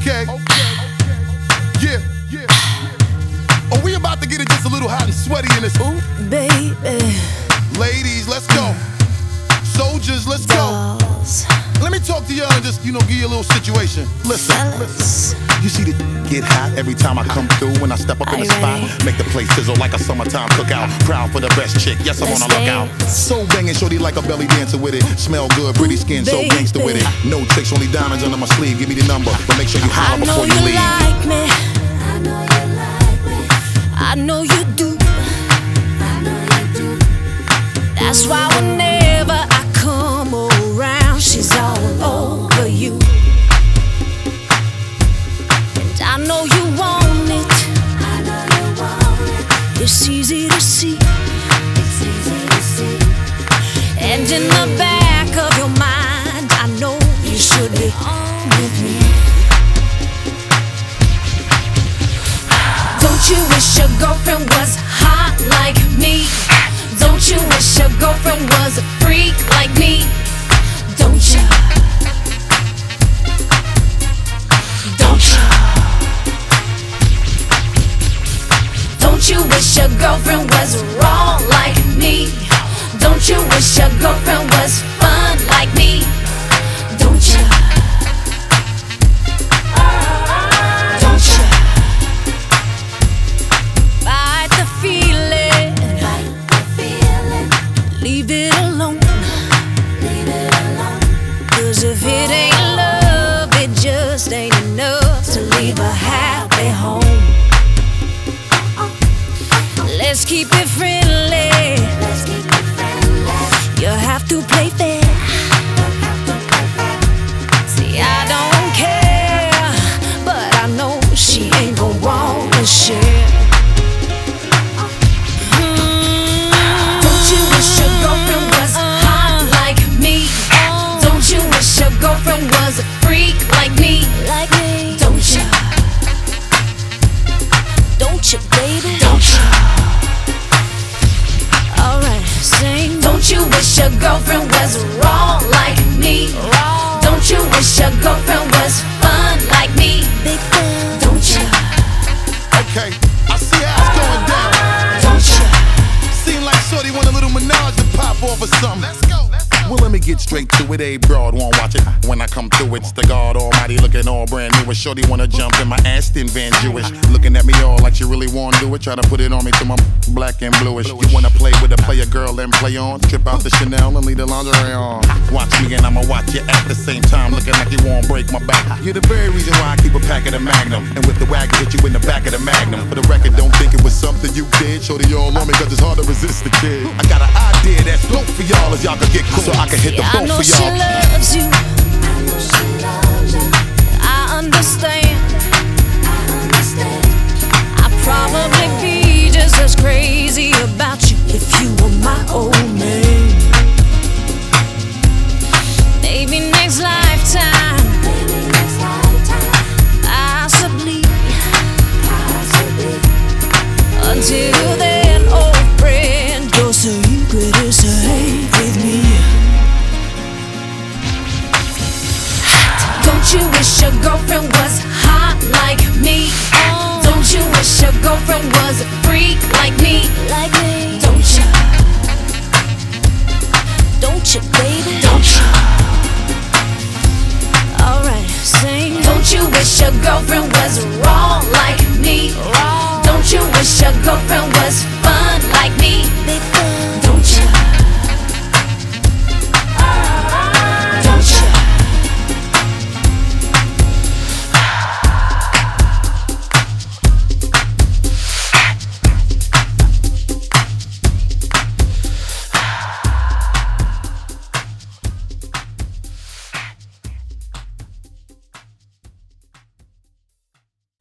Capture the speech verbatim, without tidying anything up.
Okay. Yeah. Yeah. Oh, we about to get it just a little hot and sweaty in this. Ooh, baby. Ladies, let's go. Soldiers, let's go. Dolls. Let me talk to y'all and just, you know, give you a little situation. Listen, listen. You see the get hot every time I come through. When I step up in the spot, make the place sizzle like a summertime cookout. Proud for the best chick, yes, I'm on a lookout. So banging, shorty like a belly dancer with it. Smell good, pretty skin, so gangster with it. No tricks, only diamonds under my sleeve. Give me the number, but make sure you holler before you leave. I know you like me. I know you like me. I know you do. I know you do. That's why whenever I come around, she's all over you. And I know you want it. I know you want it. It's easy to see. It's easy to see. And in the back of your mind, I know you should be on with me. Don't you wish your girlfriend was hot like me? Don't you wish your girlfriend was a freak like me? Don't you? Don't you? Don't you wish your girlfriend was raw like me? Don't you wish your girlfriend was fun like me? Don't you? Don't you? Fight the feeling. Fight the feeling. Leave it alone. Leave it alone. 'Cause if it ain't love, it just ain't enough to leave a happy home. Let's keep it friendly. Let's keep it friendly. You have to play fair. See, I don't care, but I know she ain't gon' wanna share. Don't you wish your girlfriend was hot like me? Don't you wish your girlfriend was a freak like me? Like me? Don't you? Don't you, baby? Don't you? Alright, sing. Don't you wish your girlfriend was raw like me? Raw. Don't you wish your girlfriend was fun like me? Big fan. Don't you? Okay, I see how it's going down. Don't you? Seem like shorty want a little menage to pop off or something. Let's go. Well, let me get straight to it. A broad won't watch it. When I come through, it's the God Almighty looking all brand new. A shorty wanna jump in my Aston Van Jewish, looking at me all like she really wanna do it. Try to put it on me till my black and bluish. You wanna play with a player girl and play on? Trip out the Chanel and leave the lingerie on. Watch me and I'ma watch you at the same time, looking like you won't break my back. You're the very reason why I keep a pack of the Magnum, and with the wagon hit you in the back of the Magnum. For the record, don't think it was something you did. Shorty all on me 'cause it's hard to resist the kid. I got an idea that's dope for y'all, as y'all can get cool, so I can hit the I phone know for she y'all. loves you. I know she loves you. I understand. I understand. I'd probably be just as crazy about you if you were my old man. Maybe next lifetime. Maybe next lifetime. Possibly. Possibly. Until then, old friend, your secret is safe with me. Don't you wish your girlfriend was hot like me? Don't you wish your girlfriend was a freak like me? Like me? Don't you? Don't you, baby? Don't you? Alright, sing. Don't you wish your girlfriend was raw like me? Raw. Don't you wish your girlfriend